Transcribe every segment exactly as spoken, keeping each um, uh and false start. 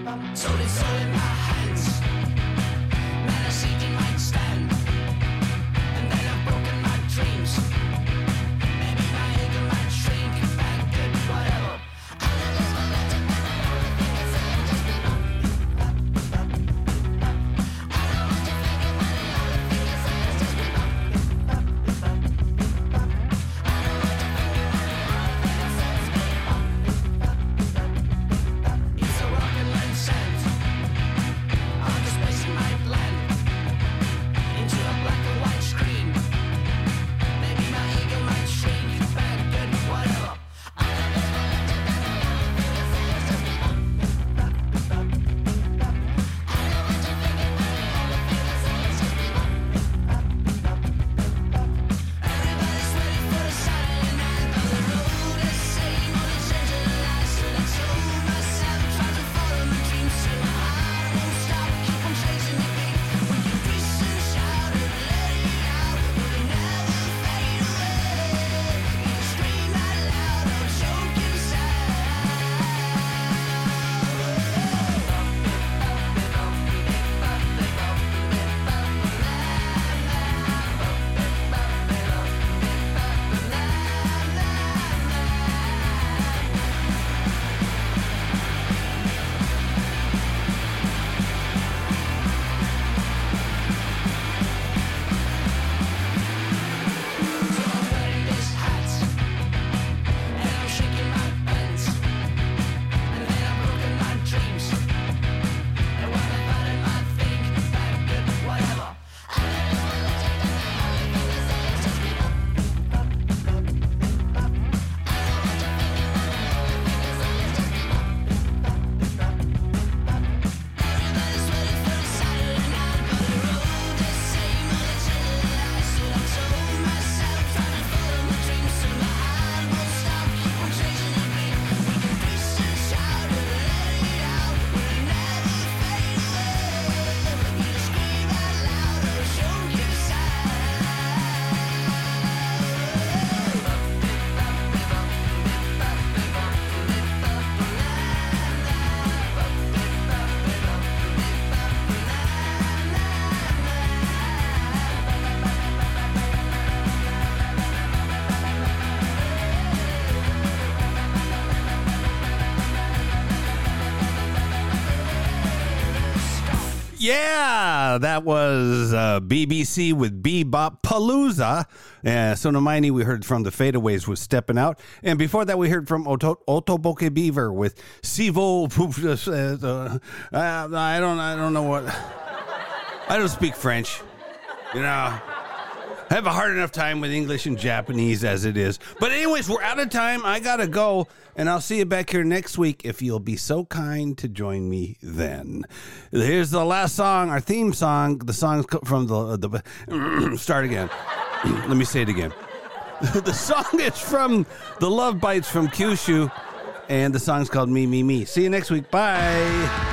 Sold it, sold in my hands. Man, I see it might stand. And then I've broken my dreams. Maybe my ego might shrink. Bad, good, whatever. Yeah, that was uh, B B C with Bebop Palooza. Uh, Sonomaini, we heard from the Fadeaways with Stepping Out. And before that, we heard from Oto- Otoboke Beaver with Sivo. Uh, I don't I don't know what. I don't speak French. You know, I have a hard enough time with English and Japanese as it is. But anyways, we're out of time. I got to go. And I'll see you back here next week if you'll be so kind to join me then. Here's the last song, our theme song. The song's from the... the start again. Let me say it again. The song is from the Love Bites from Kyushu. And the song's called Me, Me, Me. See you next week. Bye.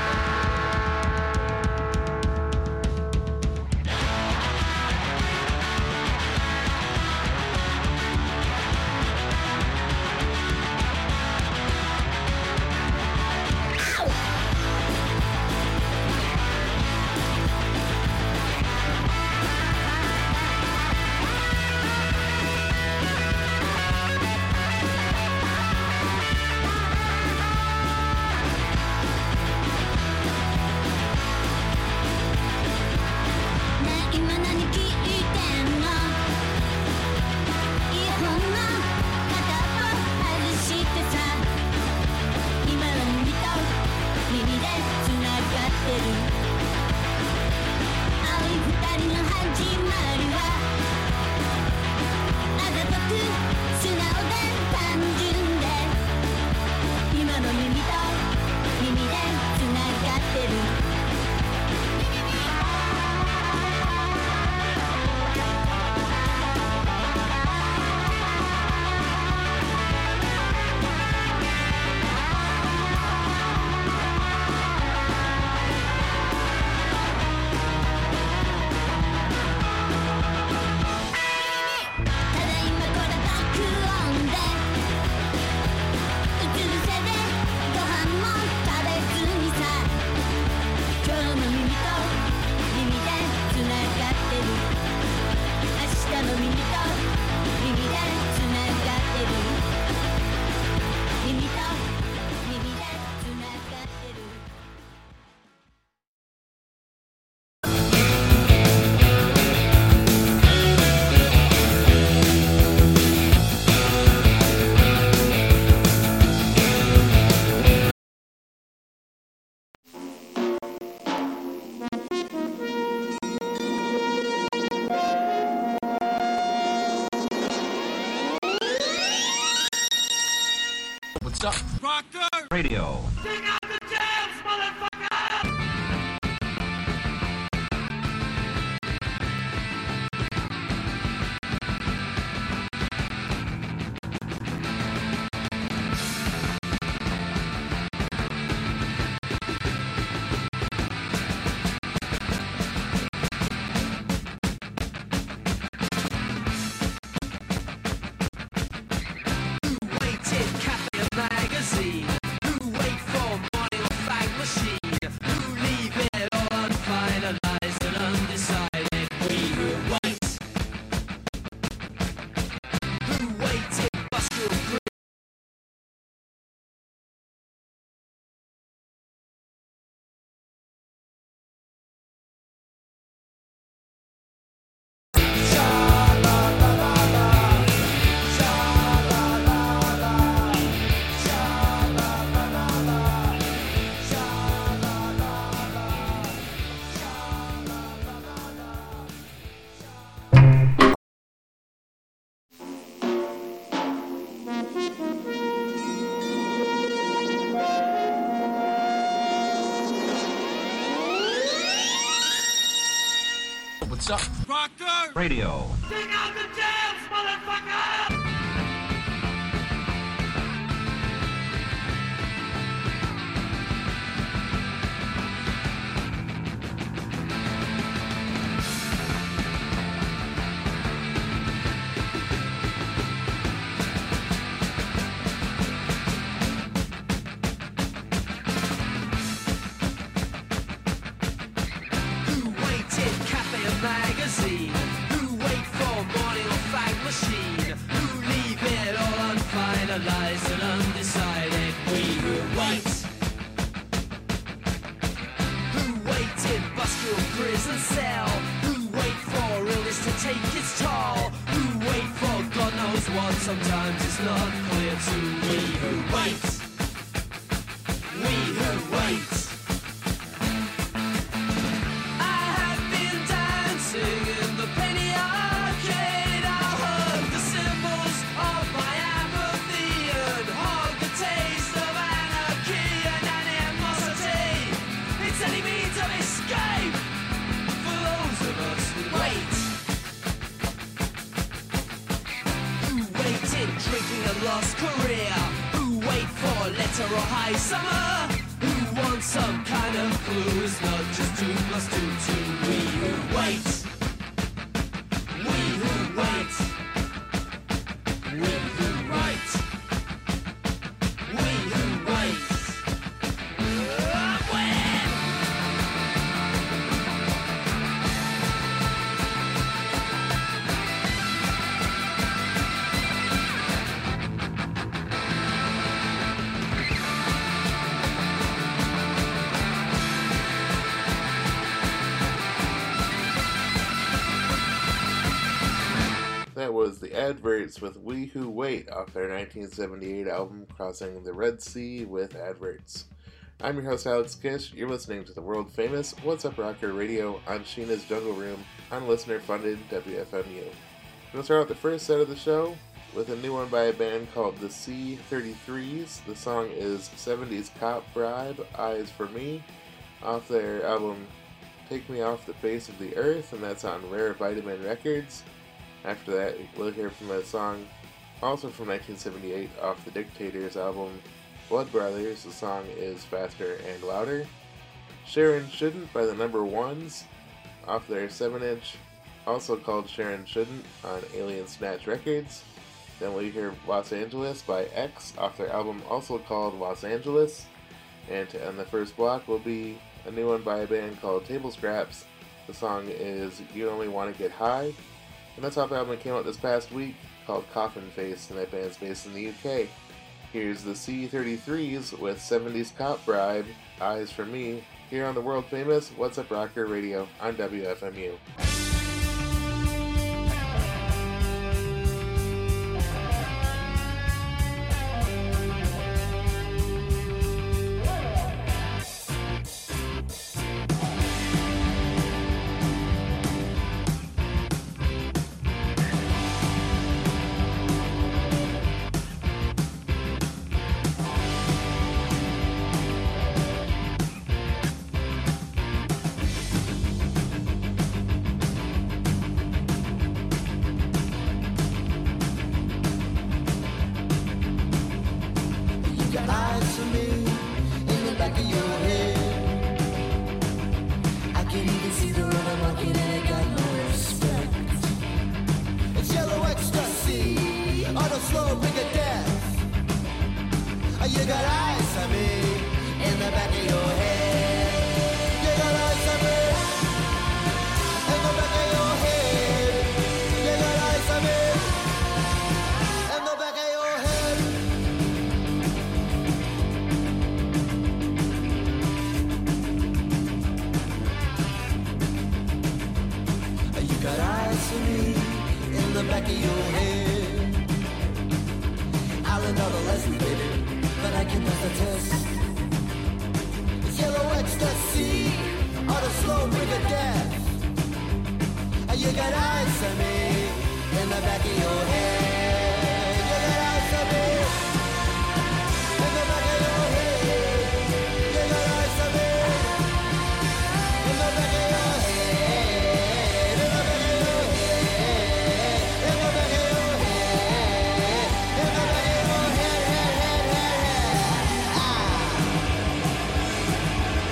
Radio. Take out the jams, motherfucker! Waited cafe and magazine. Who wait for morning or fag machine? Who leave it all unfinalized and undecided? We who wait. Who waited bus till three? What's up? Proctor! Radio. Take out the jams, motherfucker! Who waited cafe and magazine? Who wait for morning or fag machine? Who leave it all unfinalized and undecided? We who wait. Who wait in bus-room prison cell? Who wait for illness to take its toll? Who wait for God knows what? Sometimes it's not clear to we who wait. We who wait. I have been dancing in the penny arcade. I heard the symbols of my apathy and heard the taste of anarchy and animosity. It's any means of escape for those of us who wait. Who waited drinking a lost career? Who wait for letter or high summer? Who wants some kind of clue? It's not just two plus two, two. We who wait. We who wait. We who wait. We who wait. I'm waiting. That was the Adverts with We Who Wait off their nineteen seventy-eight album Crossing the Red Sea with Adverts. I'm your host Alex Kish. You're listening to the world famous What's Up Rocker Radio on Sheena's Jungle Room on listener-funded W F M U. I'm going to start out the first set of the show with a new one by a band called the C thirty-threes. The song is seventies Cop Bribe, Eyes for Me, off their album Take Me Off the Face of the Earth, and that's on Rare Vitamin Records. After that, we'll hear from a song also from nineteen seventy-eight off the Dictators album Blood Brothers. The song is Faster and Louder. Sharon Shouldn't by the Number Ones off their seven inch, also called Sharon Shouldn't, on Alien Snatch Records. Then we'll hear Los Angeles by X off their album also called Los Angeles. And to end the first block will be a new one by a band called Table Scraps. The song is You Only Want to Get High. And that's off the album that came out this past week called Coffin Face, and that band's based in the U K. Here's the C thirty-threes with seventies Cop Bribe, Eyes for Me, here on the world famous What's Up Rocker Radio on W F M U. back of your head. I'll learn all the lessons, baby, but I can pass the test. It's yellow ecstasy, or the slow bring of death. You got eyes on me in the back of your head. You got eyes on me in the back of your head. You got eyes on me in the back of your head. In the back of your head. In the back of your head. In the back of your head, head, head, head, head. Ah.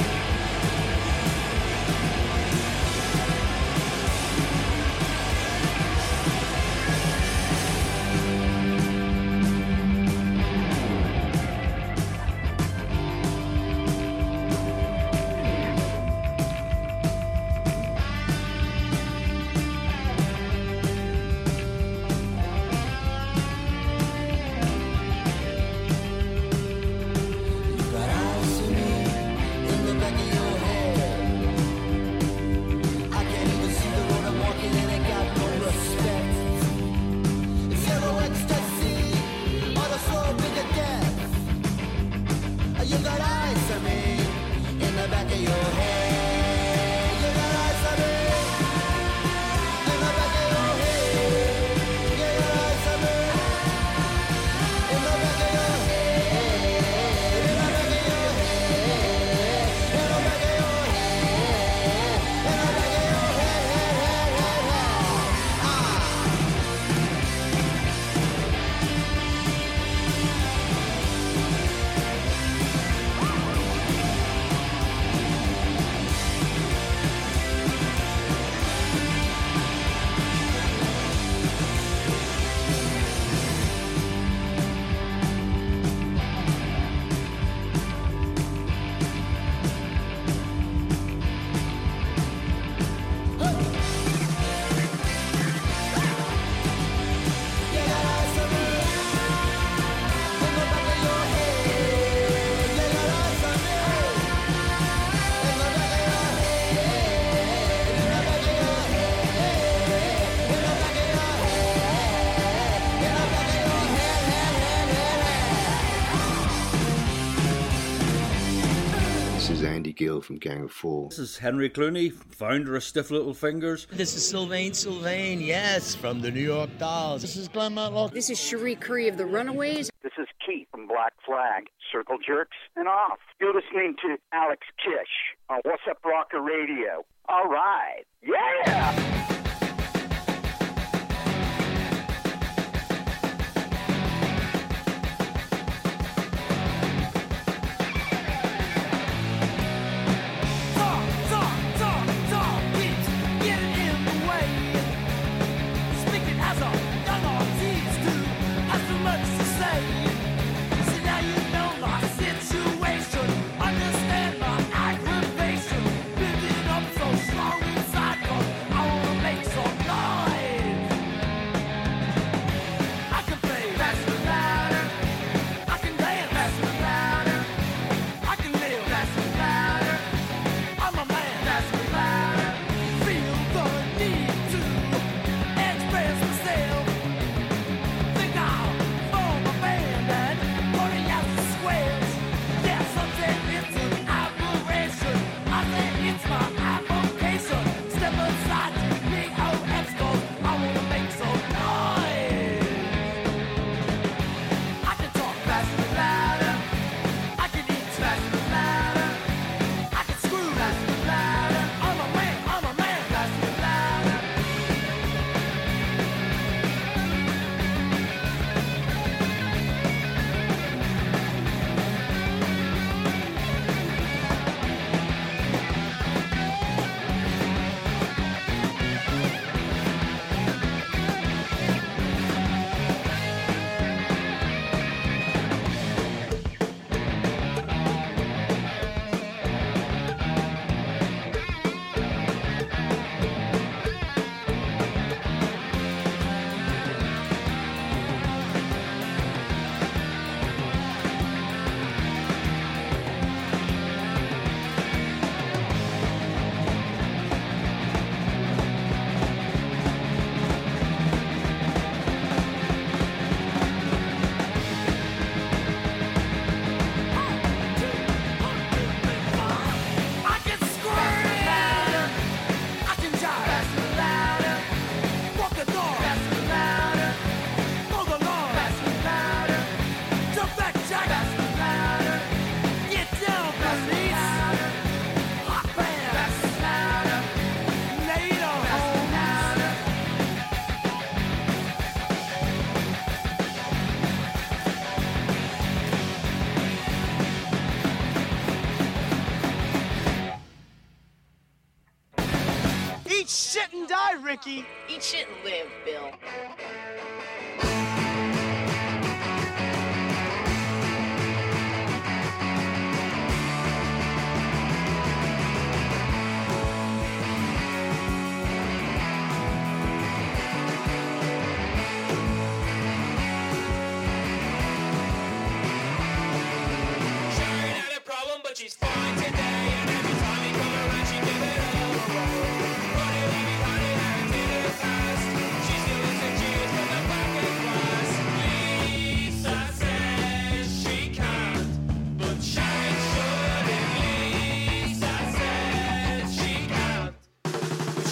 Andy Gill from Gang of Four. This is Henry Clooney, founder of Stiff Little Fingers. This is Sylvain Sylvain, yes, from the New York Dolls. This is Glenn Matlock. This is Cherie Curry of the Runaways. This is Keith from Black Flag, Circle Jerks, and Off. You're listening to Alex Kish on What's Up Rocker Radio. All right, yeah! Understand my aggravation, building up so strong inside, 'cause I wanna Eat shit and die, Ricky. Eat shit and live, Bill. She's fine today, and every time you come around, she give it all a roll. Put it in behind it and in the past. She still looks at cheers from the back of class. Lisa says she can't, but Sharon should. And Lisa says she can't, but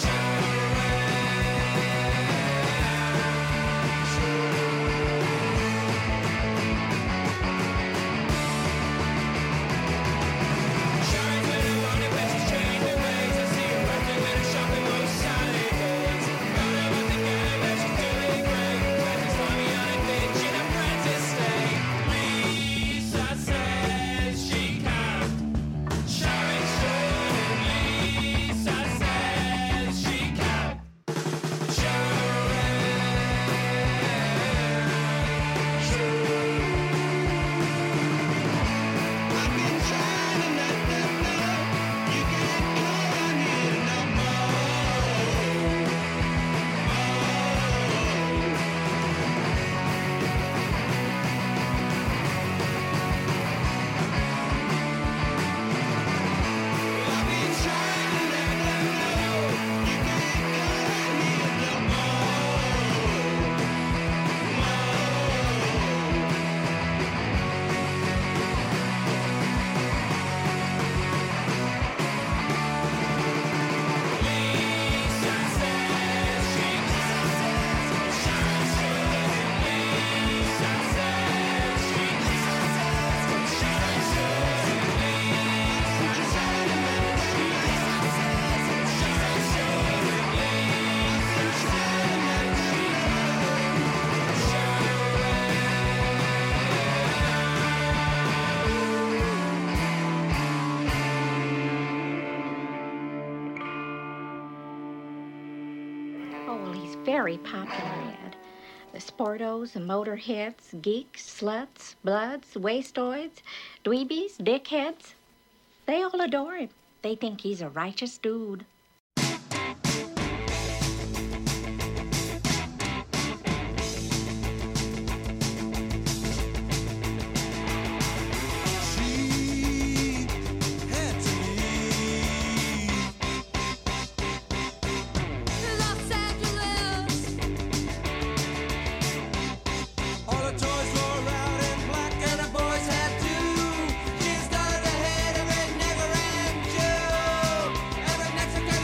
very popular, Ed. The sportos, the motorheads, geeks, sluts, bloods, wastoids, dweebies, dickheads, they all adore him. They think he's a righteous dude. Mexican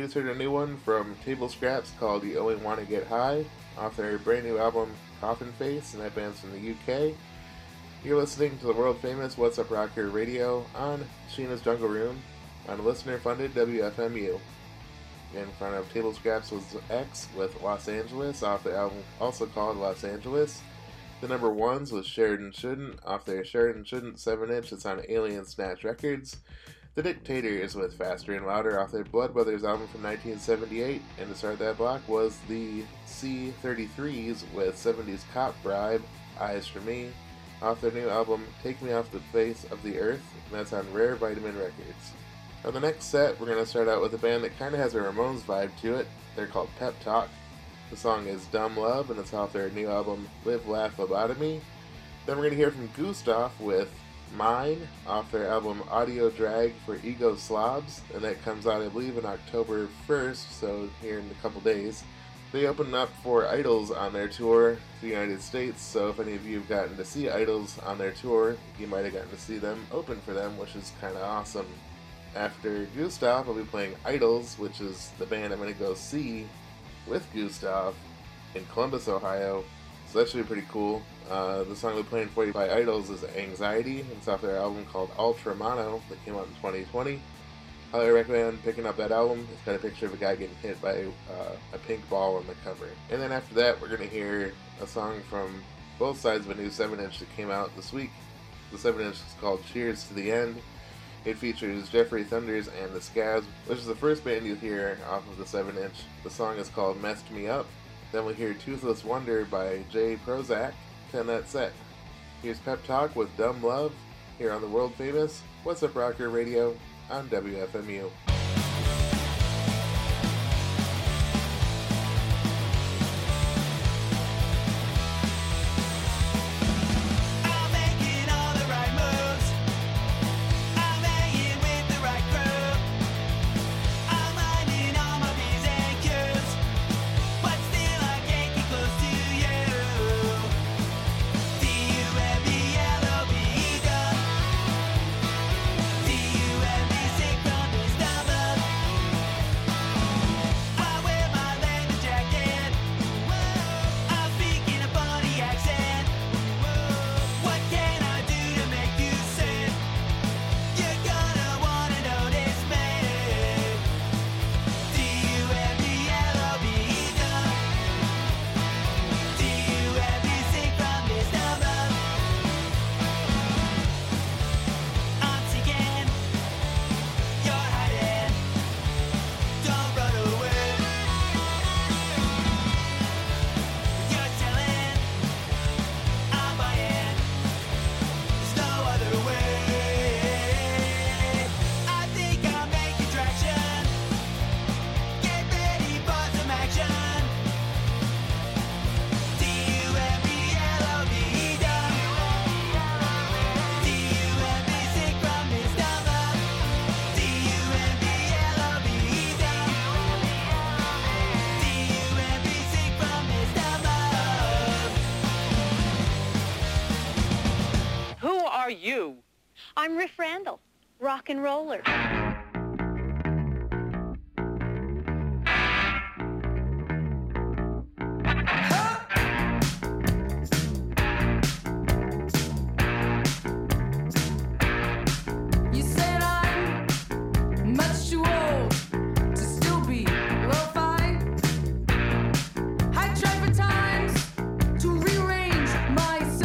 just heard a new one from Table Scraps called You Only Want to Get High, off their brand new album Coffin Face, and that band's from the U K. You're listening to the world famous What's Up Rocker Radio on Sheena's Jungle Room on listener-funded W F M U. In front of Table Scraps was X with Los Angeles, off the album also called Los Angeles. The number ones was Sheridan Shouldn't, off their Sheridan Shouldn't seven inch that's on Alien Snatch Records. The Dictators with Faster and Louder, off their Blood Brothers album from nineteen seventy-eight. And to start that block was the C thirty-threes with seventies Cop Bribe, Eyes for Me, off their new album Take Me Off the Face of the Earth, and that's on Rare Vitamin Records. On the next set, we're going to start out with a band that kind of has a Ramones vibe to it. They're called Pep Talk. The song is Dumb Love, and it's off their new album Live Laugh Lobotomy. Then we're going to hear from Gustav with Mine, off their album Audio Drag for Ego Slobs, and that comes out, I believe, on October first, so here in a couple days. They opened up for Idols on their tour to the United States, so if any of you have gotten to see Idols on their tour, you might have gotten to see them open for them, which is kind of awesome. After Gustav, I'll be playing Idols, which is the band I'm going to go see with Gustav in Columbus, Ohio, so that should be pretty cool. Uh, the song we're playing for you by Idols is Anxiety. It's off their album called Ultra Mono that came out in twenty twenty. Highly recommend picking up that album. It's got a picture of a guy getting hit by uh, a pink ball on the cover. And then after that, we're going to hear a song from both sides of a new seven inch that came out this week. The seven inch is called Cheers to the End. It features Jeffrey Thunders and the Scabs, which is the first band you'll hear off of the seven inch. The song is called Messed Me Up. Then we'll hear Toothless Wonder by Jay Prozac to end that set. Here's Pep Talk with Dumb Love here on the world famous What's Up Rocker Radio on W F M U. You? I'm Riff Randall, rock and roller.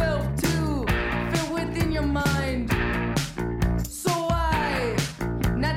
Mind. So I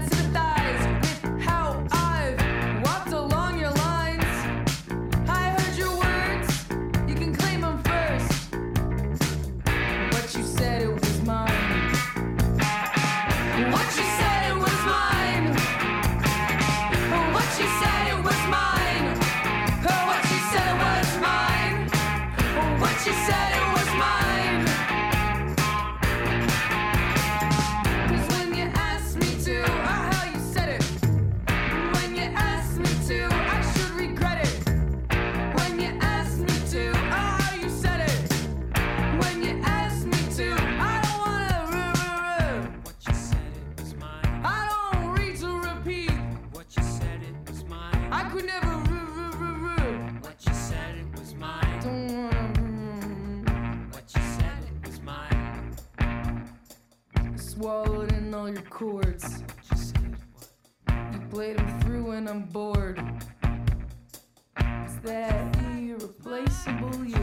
irreplaceable you.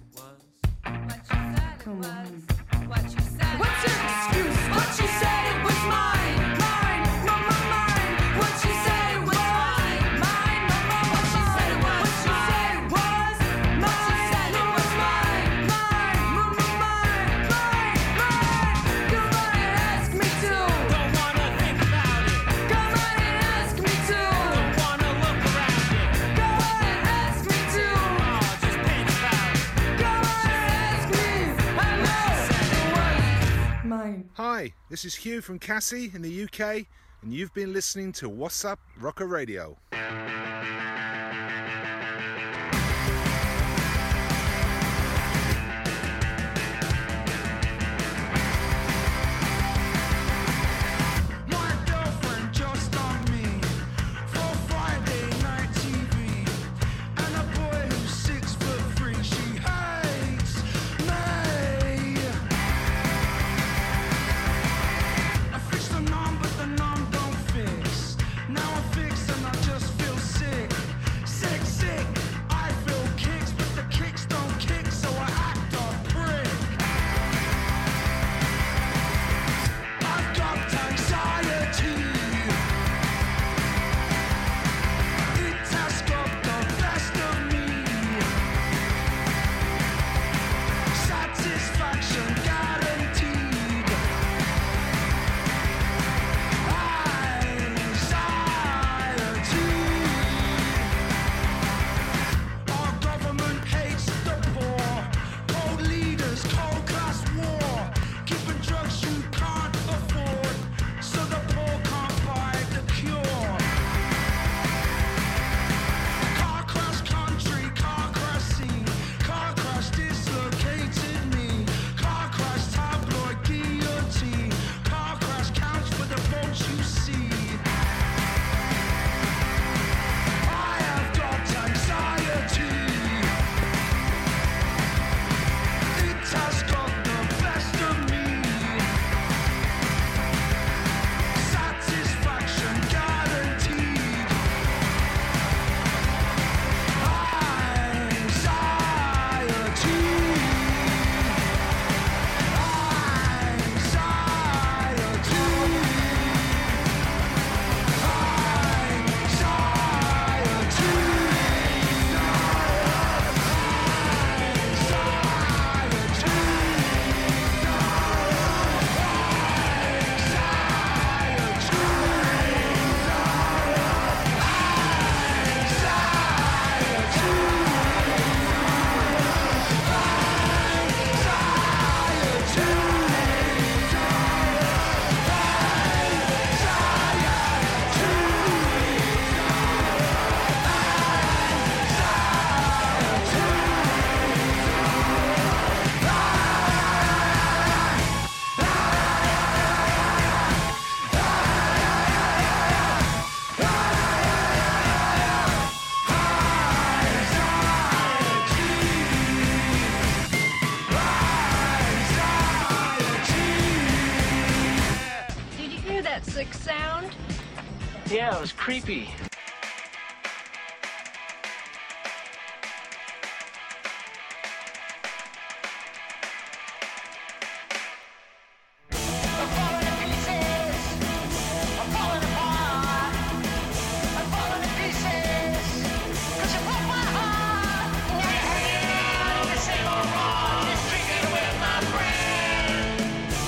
Come on. What's your excuse? What she said it was mine, mine, mama, mine. What she said it was mine, mine, mama, what she said it was. What she said it was mine, it was mine, mine, mama, mine, mine, mine. Come on and ask me to. Don't wanna think about it. Come on and ask me to. Don't wanna look around it. Go on and ask me to. Oh, just paint about it. Go on and ask me. I know it was mine. Hi, this is Hugh from Cassie in the U K, and you've been listening to What's Up Rocker Radio. My girlfriend just on me for Friday night T V, and a boy who's six foot three. She hates me. I fixed the numb, but the numb don't fix. Now I'm fixed and I just feel sick, sick, sick. I feel kicks, but the kicks don't kick, so I act a prick. I've got anxiety. It has got the best of me. Satisfaction guaranteed. Anxiety. Our government hates the poor. Cold leaders, cold class war. Keeping drugs you can't afford, so the poor can't buy the cure. Car crash country, car crash scene. Car crash dislocated me. Car crash tabloid guillotine. Car crash counts for the votes you see. I have got anxiety. It has got the best of me. Satisfaction guaranteed. Did you hear that sick sound? Yeah, it was creepy.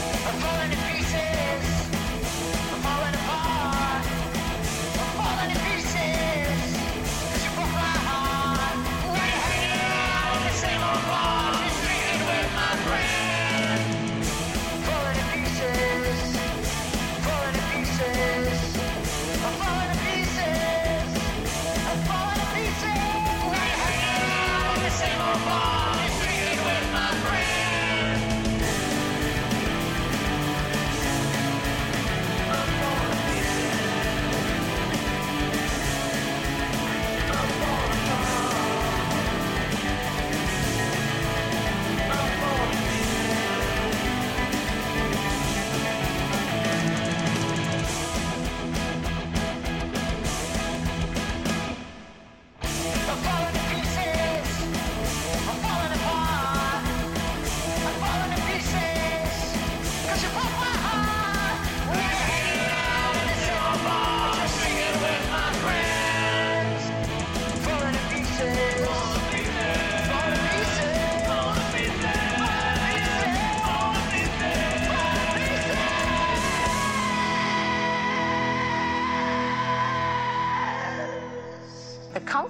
Falling to pieces.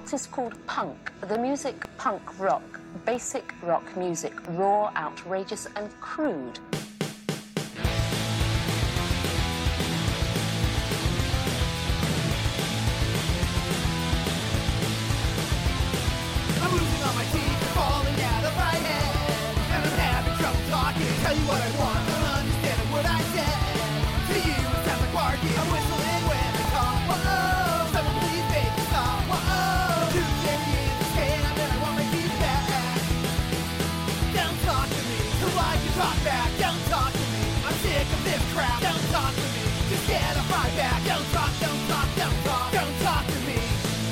art is called punk. The music, punk rock. Basic rock music. Raw, outrageous, and crude. I'm losing all my teeth, falling out of my head, and I'm having trouble talking. Tell you what I want, don't understand what I said. To you, it sounds like barking. I'm whistling when I talk. Whoa, someone please make me stop. Whoa, too scary in the scan, and I want my teeth back. Don't talk to me till I can talk back. Don't talk to me, I'm sick of this crap. Don't talk to me, just get off my back. Don't talk, don't talk, don't talk, don't talk to me.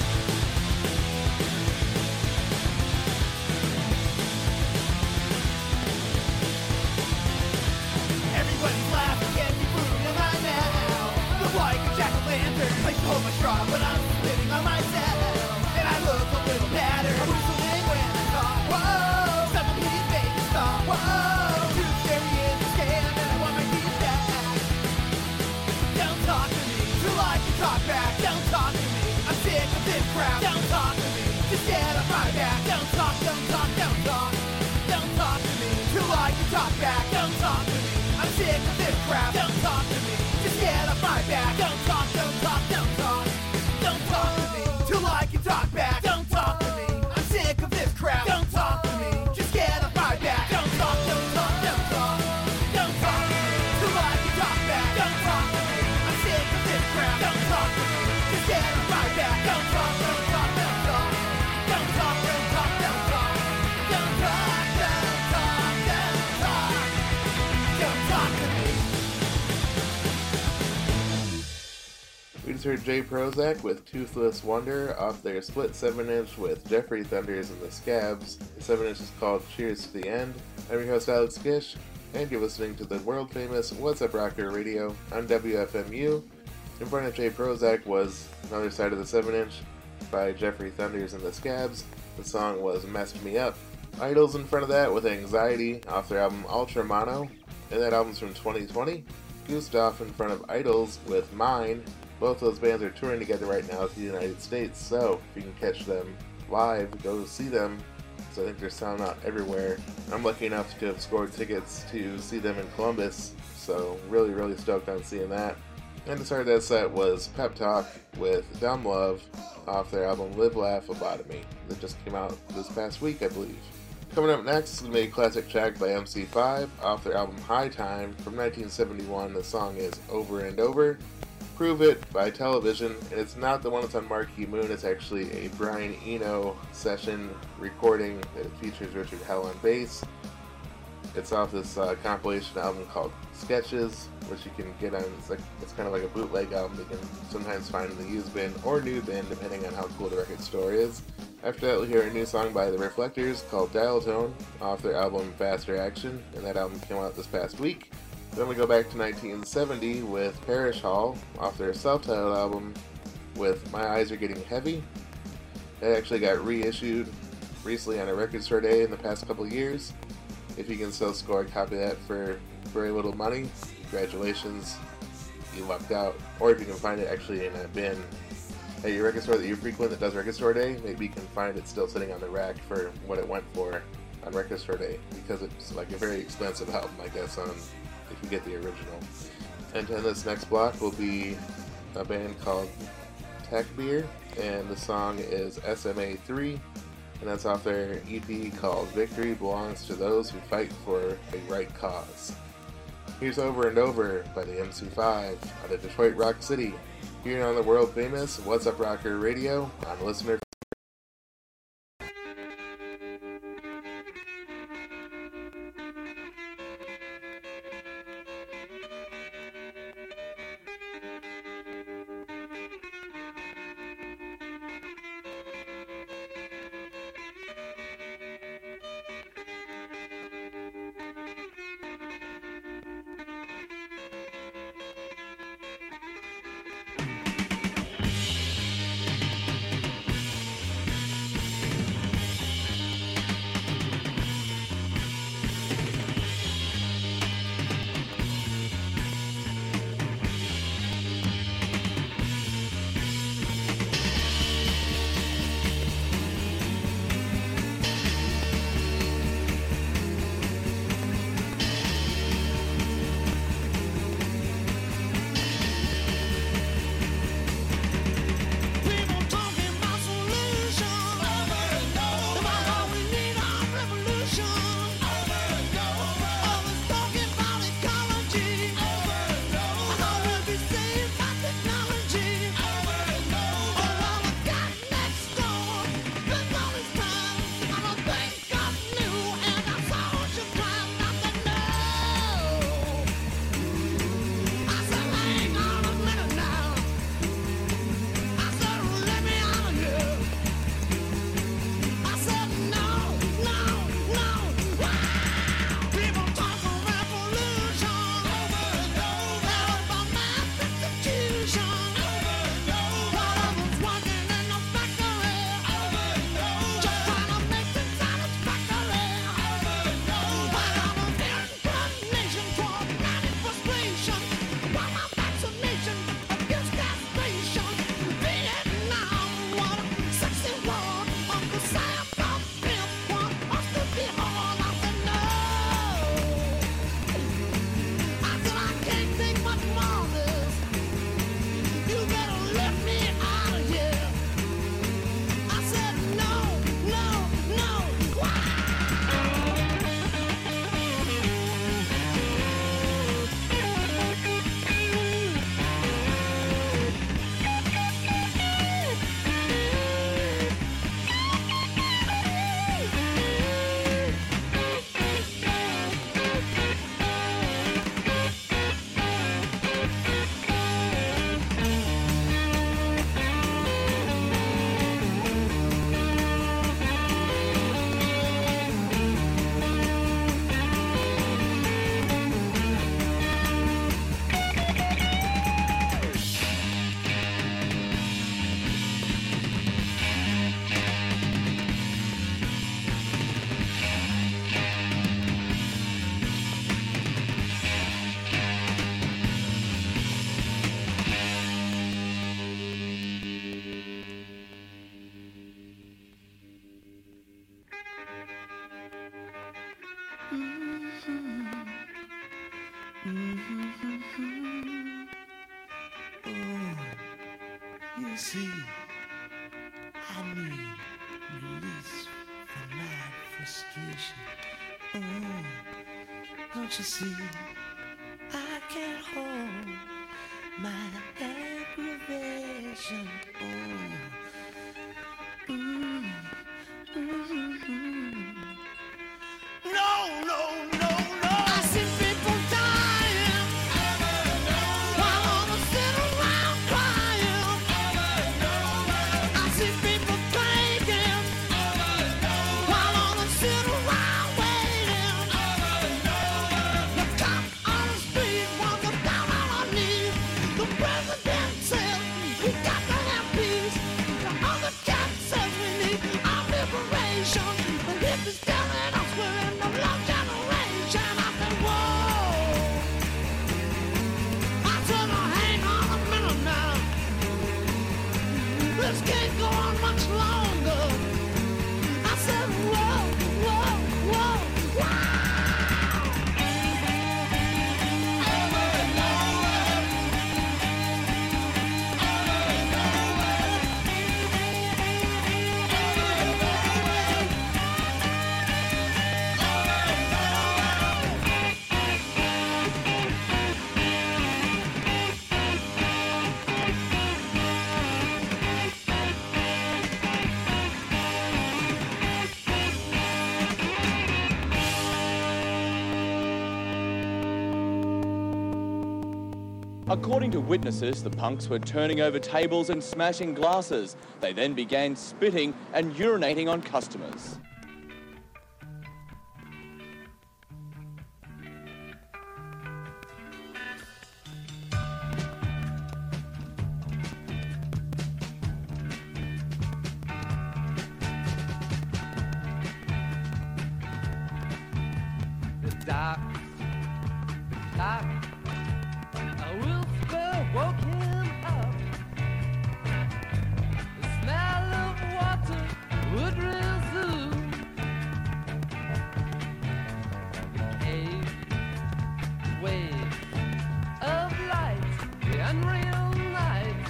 Everybody's laughing, can't be food in my mouth. Look like a jack-o'-lantern, place to hold my straw, but I'm spitting on myself. And I look a little badder, I'm whistling when I talk. Whoa, someone please make me stop. Whoa, too scary in the scan, and I want my teeth back. Don't talk to me till I can talk back. Don't talk to me, I'm sick of this crap. Don't talk to me, just get off my back. Don't talk, don't talk, don't talk. Don't talk to me till I can talk back. Don't talk to me, I'm sick of this crap. Don't talk to me, just get off my back. Don't talk, don't talk, don't talk. Don't talk to me till I can talk back. Don't talk to me, I'm sick of this crap. Don't talk to me, just get off my back. Don't talk, don't talk, don't talk. Don't talk to me till I can talk back. Don't talk to me, I'm sick of this crap. Don't talk to me, just get off my back. Don't talk, don't talk, don't talk. Don't talk, don't talk, don't talk. Don't talk, don't talk, don't talk. Don't talk to me. We just heard Jay Prozac with Toothless Wonder off their split seven inch with Jeffrey Thunders and the Scabs. The seven inch is called Cheers to the End. I'm your host Alex Kish, and you're listening to the world famous What's Up Rocker Radio on W F M U. In front of Jay Prozac was Another Side of the seven inch by Jeffrey Thunders and the Scabs. The song was Messed Me Up. Idols in front of that with Anxiety off their album Ultra Mono, and that album's from twenty twenty. Gustav in front of Idols with Mine. Both those bands are touring together right now to the United States, so if you can catch them live, go see them. So I think they're selling out everywhere. I'm lucky enough to have scored tickets to see them in Columbus, so really, really stoked on seeing that. And to start that set was Pep Talk with Dumb Love off their album Live Laugh Lobotomy that just came out this past week, I believe. Coming up next is going to be a classic track by M C five off their album High Time from nineteen seventy-one. The song is Over and Over. Prove It by Television, and it's not the one that's on Marquee Moon. It's actually a Brian Eno session recording that it features Richard Hell on bass. It's off this uh, compilation album called Sketches, which you can get on. It's like it's kind of like a bootleg album you can sometimes find in the used bin or new bin, depending on how cool the record store is. After that, we'll hear a new song by The Reflectors called Dial Tone off their album Faster Action, and that album came out this past week. Then we go back to nineteen seventy with Parish Hall off their self-titled album with My Eyes Are Getting Heavy. That actually got reissued recently on a record store day in the past couple of years. If you can still score a copy of that for very little money, congratulations, you lucked out. Or if you can find it actually in a bin at your record store that you frequent that does record store day, maybe you can find it still sitting on the rack for what it went for on record store day, because it's like a very expensive album, I guess, on if you get the original. And then this next block will be a band called Tech Beer, and the song is S M A three, and that's off their E P called Victory Belongs to Those Who Fight for a Right Cause. Here's Over and Over by the M C five out of Detroit Rock City, here on the world famous What's Up Rocker Radio on Listener. frustration. Mm, don't you see? I can't hold my aggravation. Mm, mm, mm, mm. No, no, no, no. I see people dying while others sit around crying. I see people drinking while others sit around waiting. The cop on the street wants us down on our knees. The president says we got to have peace. The other cat says we need our liberation. The hippies telling us we're in the love generation. I said, whoa. I said, oh, hang on a minute now. This can't go on much longer. I said, whoa, whoa, whoa, wow. According to witnesses, the punks were turning over tables and smashing glasses. They then began spitting and urinating on customers. The dark, the clock, a whisper woke him up. The smell of water would resume. The cave waves of light, the unreal night,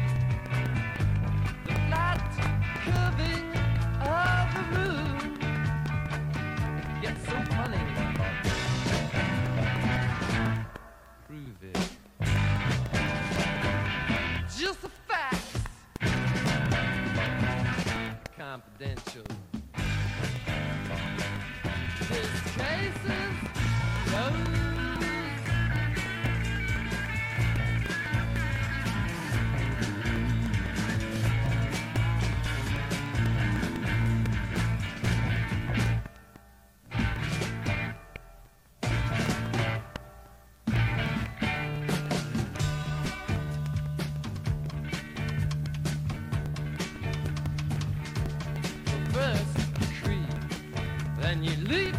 the flat curving of the moon. It gets so funny. Prove it. Just the facts. Confidential. This case is closed. First creep, then you leap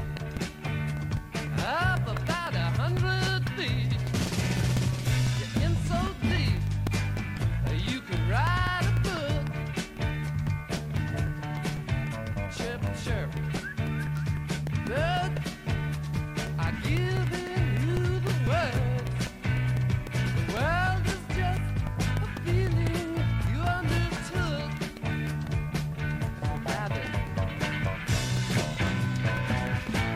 up about a hundred feet. You're in so deep, you could ride a book. Chirp, chirp, bird, I give you the words. The world is just a feeling you undertook. Rabbit.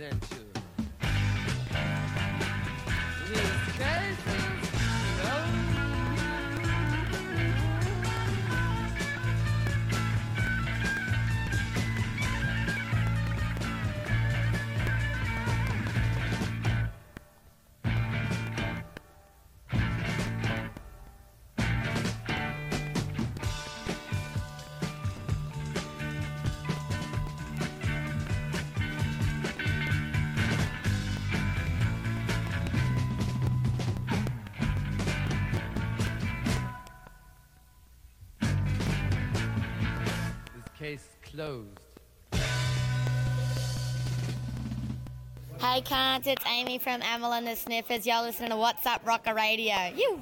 confidential. This case is closed. Case closed. Hey, cunts, it's Amy from Amal and the Sniffers. Y'all listening to What's Up Rocker Radio. You.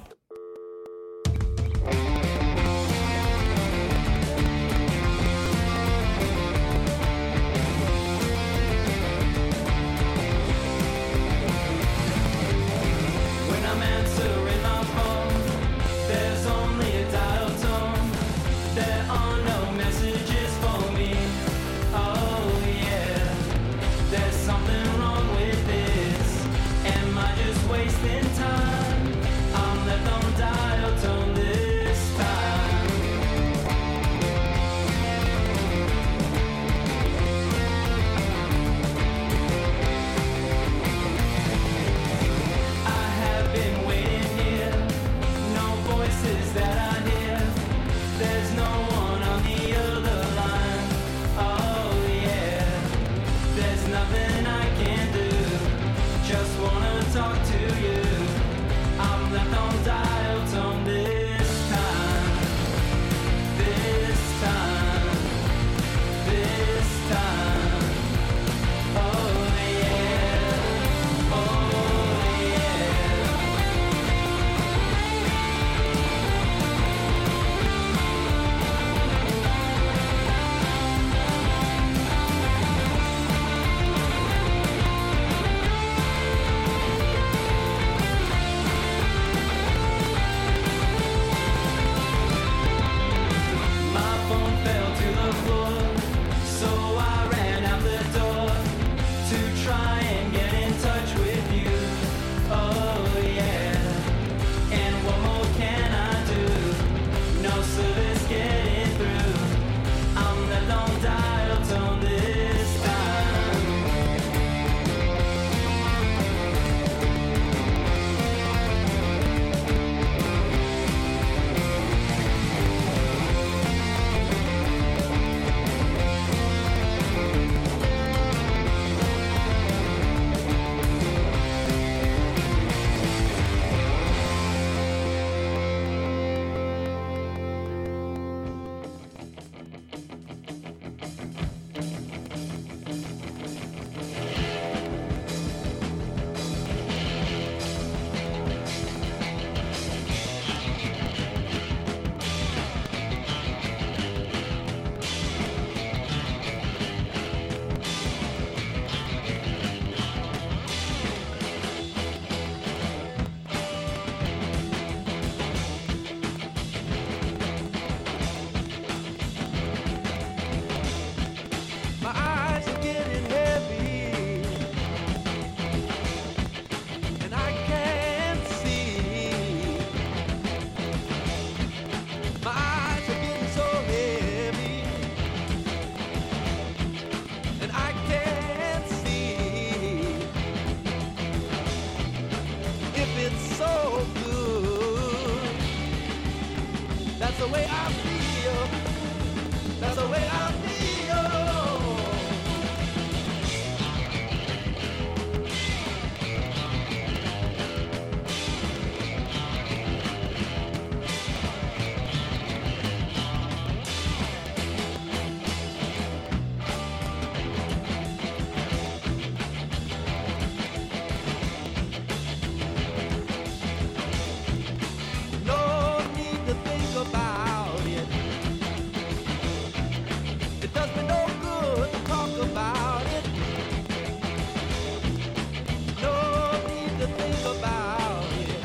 When I'm answering my phone, there's only a dial tone. There are no messages for me. Oh yeah, there's something wrong with this. Am I just wasting time? I'm left on dial tone this time. I have been waiting here, no voices that I hear. There's no one on the other line. Oh yeah, there's nothing I can do. Just wanna talk to you. I'm left on dial tone this time. This time. This time. Oh yeah. Oh yeah. My phone fell to the floor, so I ran out the door to try and get in touch with you. Oh yeah, and what more can I do? No service getting through. I'm left on dial tone this time. My eyes are getting heavy, and I can't see. My eyes are getting so heavy, and I can't see. If it's so good, that's the way I feel. That's the way I feel. No need to think about it. It does me no good to talk about it. No need to think about it.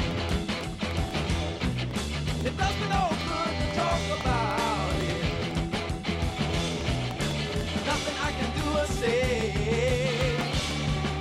It does me no good to talk about it. Nothing I can do or say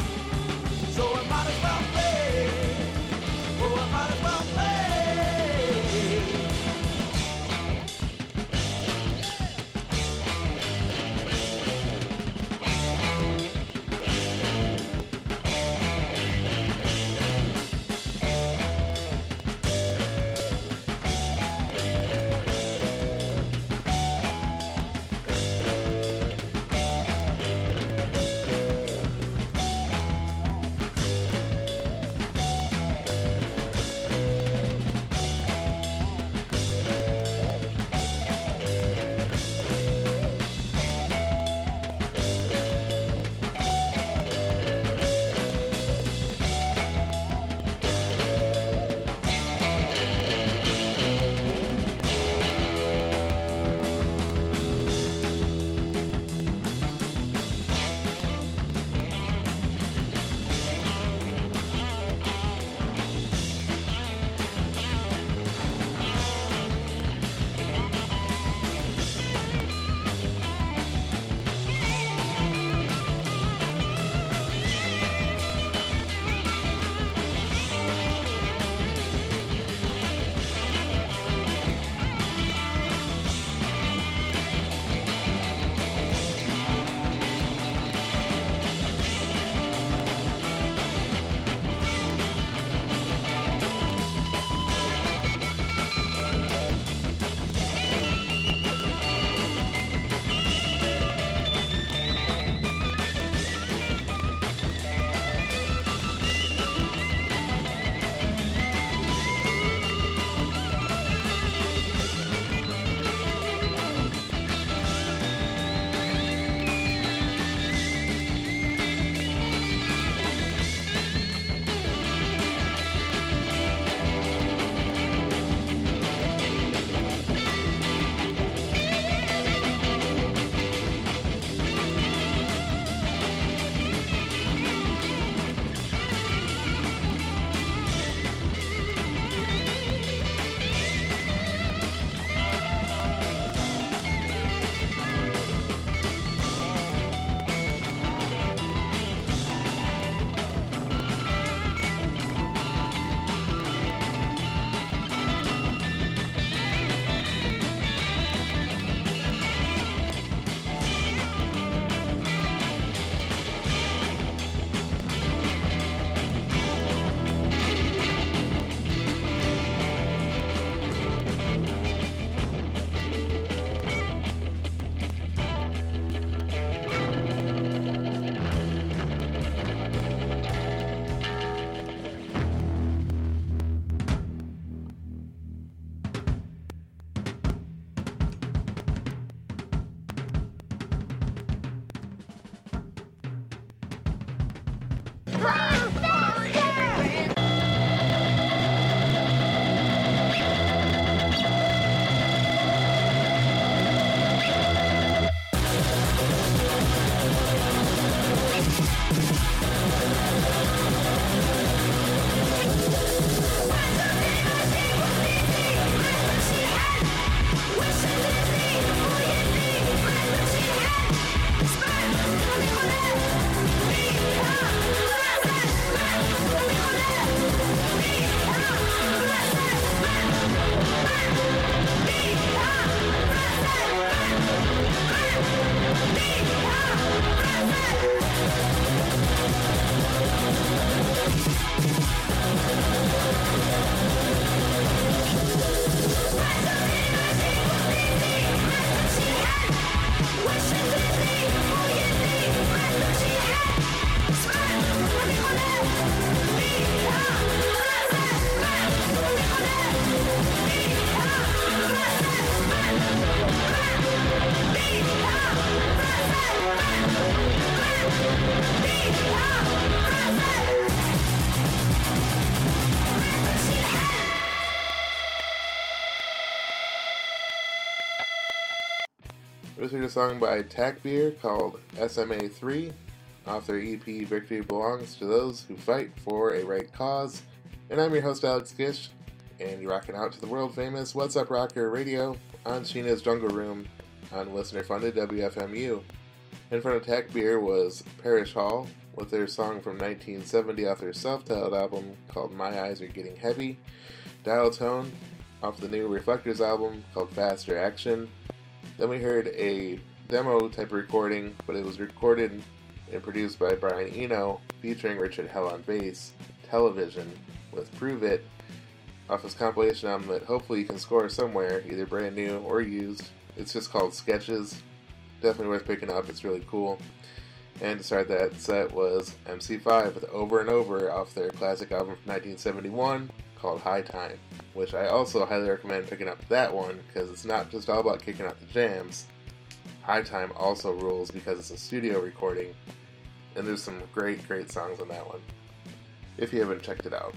We heard a song by Tack Beer called S M A three off their E P Victory Belongs to Those Who Fight for a Right Cause. And I'm your host, Alex Gish, and you're rocking out to the world famous What's Up Rocker Radio on Sheena's Jungle Room on listener-funded W F M U. In front of Tack Beer was Parish Hall with their song from nineteen seventy off their self-titled album called My Eyes Are Getting Heavy. Dial Tone off the new Reflectors album called Faster Action. Then we heard a demo type recording, but it was recorded and produced by Brian Eno, featuring Richard Hell on bass, Television, with Prove It, off his compilation album that hopefully you can score somewhere, either brand new or used. It's just called Sketches. Definitely worth picking up, it's really cool. And to start that set was M C five with Over and Over off their classic album from nineteen seventy-one called High Time, which I also highly recommend picking up that one because it's not just all about kicking out the jams. High Time also rules because it's a studio recording, and there's some great, great songs on that one, if you haven't checked it out.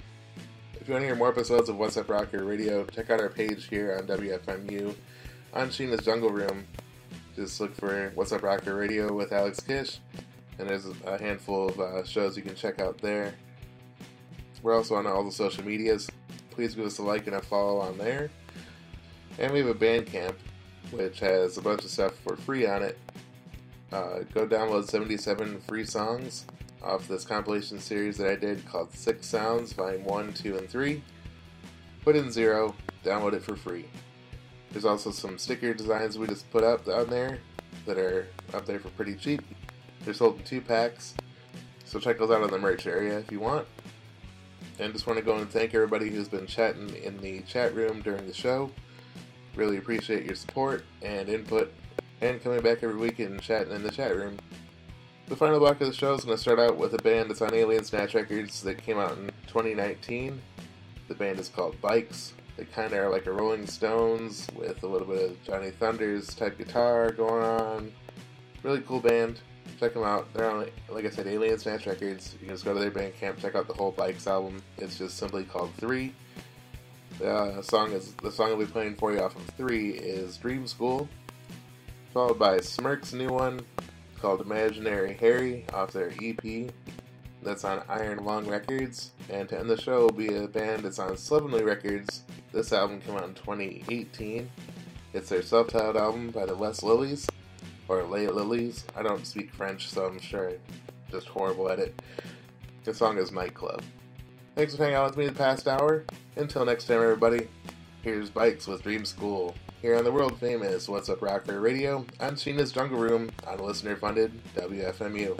If you want to hear more episodes of What's Up Rocker Radio, check out our page here on W F M U on Sheena's Jungle Room. Just look for What's Up Rocker Radio with Alex Kish, and there's a handful of uh, shows you can check out there. We're also on all the social medias. Please give us a like and a follow on there. And we have a Bandcamp, which has a bunch of stuff for free on it. Uh, go download seventy-seven free songs off this compilation series that I did called Six Sounds, Volume one, two, and three. Put in zero, download it for free. There's also some sticker designs we just put up on there that are up there for pretty cheap. They're sold in two packs, so check those out on the merch area if you want. And just want to go and thank everybody who's been chatting in the chat room during the show. Really appreciate your support and input, and coming back every week and chatting in the chat room. The final block of the show is going to start out with a band that's on Alien Snatch Records that came out in twenty nineteen. The band is called Bikes. They kind of are like a Rolling Stones with a little bit of Johnny Thunders type guitar going on. Really cool band. Check them out. They're on, like I said, Alien Snatch Records. You can just go to their Bandcamp, check out the whole Bikes album. It's just simply called Three. The uh, song is the song I'll be playing for you off of Three is Dream School, followed by Smirk's new one called Imaginary Harry off their E P. That's on Iron Lung Records. And to end the show will be a band that's on Slovenly Records. This album came out in twenty eighteen. It's their self-titled album by the Les Lilies, or Les Lilies. I don't speak French, so I'm sure I'm just horrible at it. The song is Nightclub. Thanks for hanging out with me the past hour. Until next time, everybody, here's Bikes with Dream School, here on the world famous What's Up Rocker Radio on Sheena's Jungle Room on listener-funded W F M U.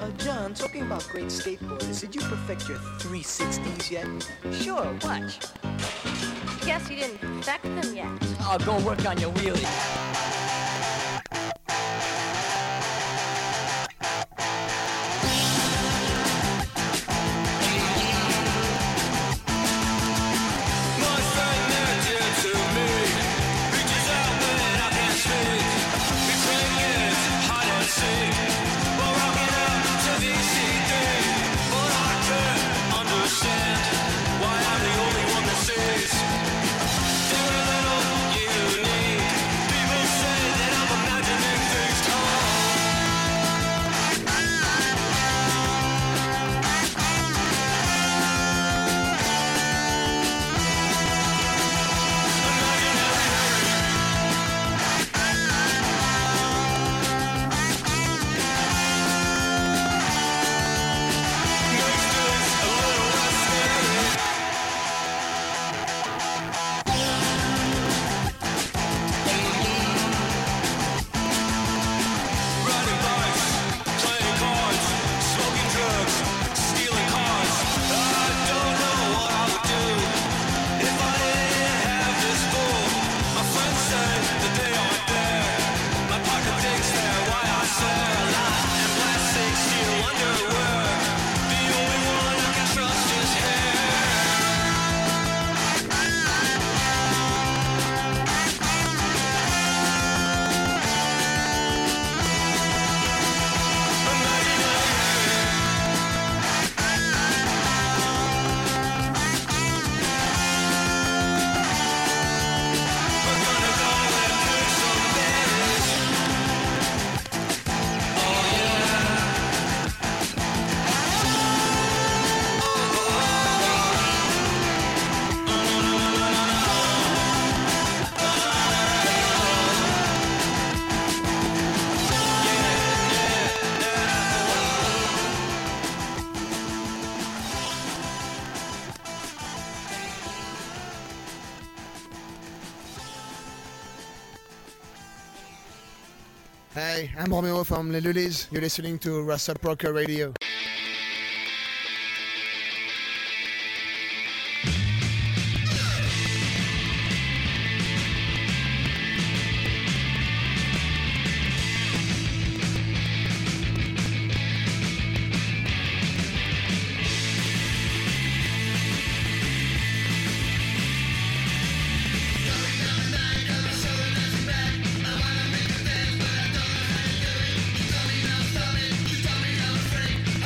Uh, John, talking about great skateboarders, did you perfect your three sixties yet? Sure, watch. Guess you didn't perfect them yet. I'll go work on your wheelie. Hey, I'm Romeo from Les Lulis. You're listening to Rasta Proker Radio. Tell me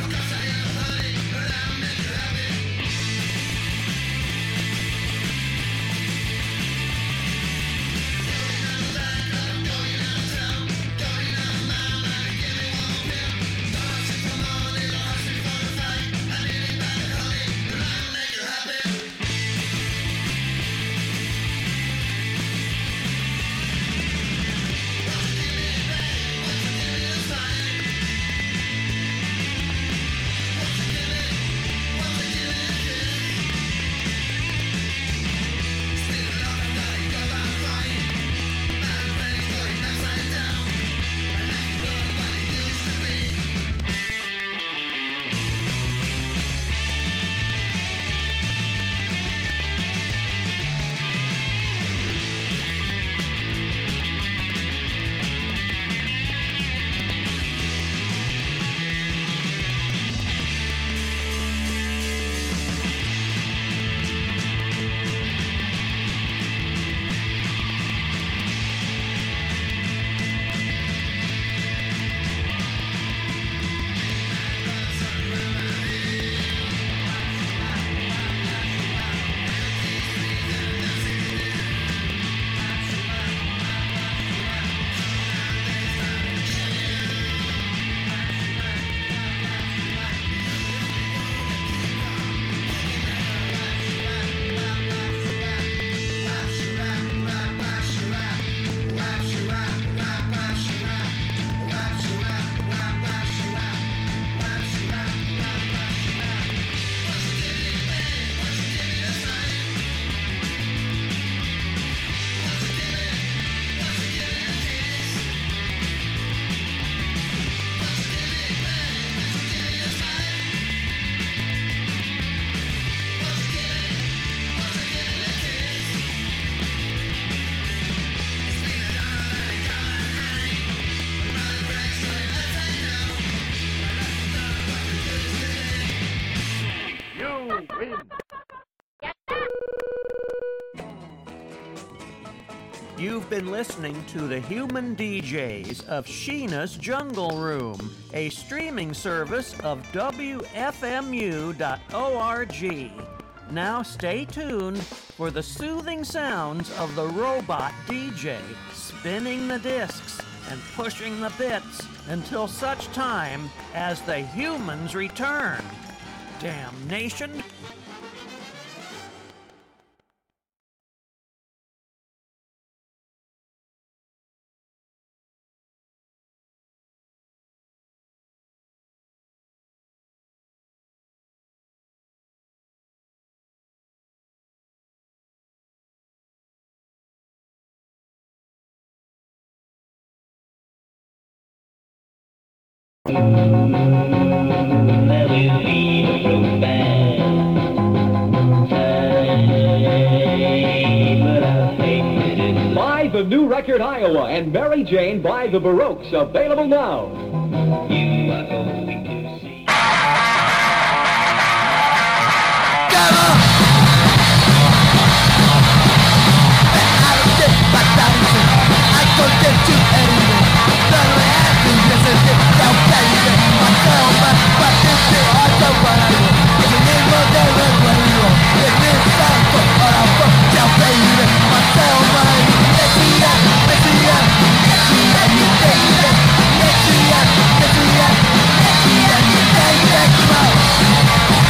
You've been listening to the Human D Js of Sheena's Jungle Room, a streaming service of W F M U dot org. Now stay tuned for the soothing sounds of the robot D J spinning the discs and pushing the bits until such time as the humans return. Damnation! Buy the new record Iowa and Mary Jane by the Baroques, available now. I forget to